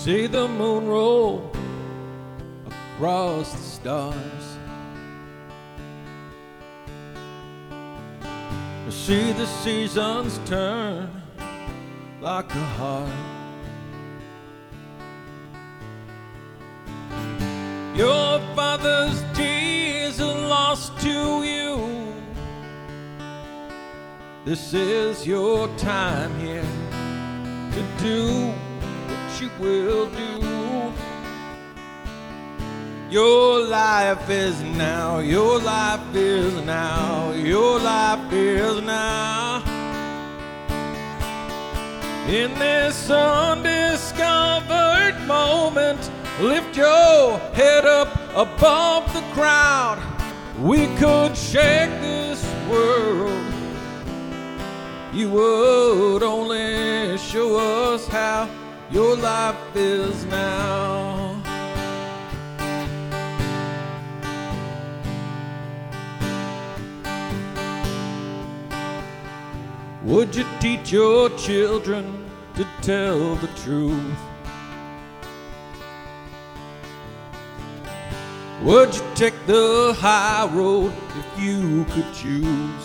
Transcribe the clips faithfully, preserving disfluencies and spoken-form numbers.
See the moon roll across the stars. See the seasons turn like a heart. Your father's tears are lost to you. This is your time here to do what you will do. Your life is now, your life is now, your life is now. In this undiscovered moment, lift your head up above the crowd. We could shake this world. You would only show us how your life is now. Would you teach your children to tell the truth? Would you take the high road if you could choose?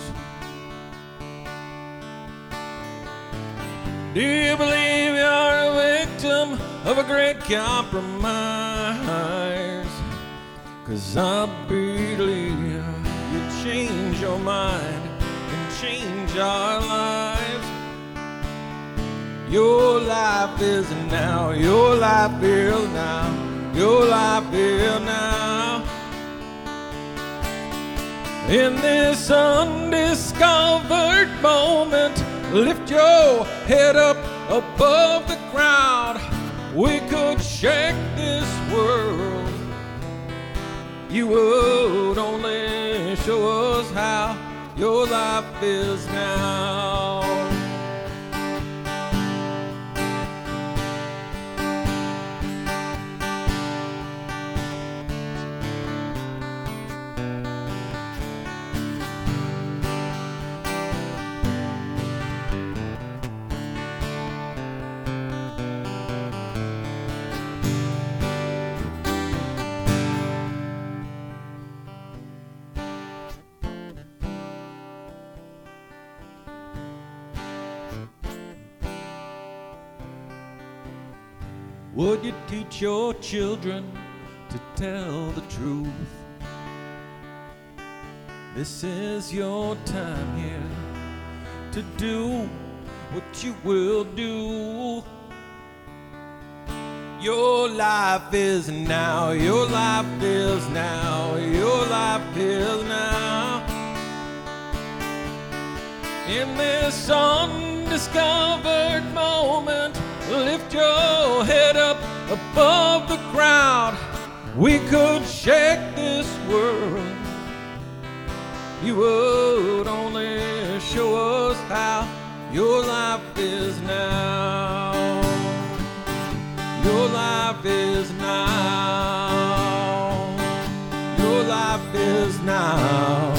Do you believe you're a victim of a great compromise? 'Cause I believe you change your mind and change our lives. Your life is now, your life is now, your life is now. In this undiscovered moment, lift your head up above the crowd. We could shake this world. You would only show us how your life is now. Would you teach your children to tell the truth? This is your time here to do what you will do. Your life is now, your life is now, your life is now. In this undiscovered moment, lift your head up above the crowd. We could shake this world. You would only show us how your life is now. Your life is now. Your life is now.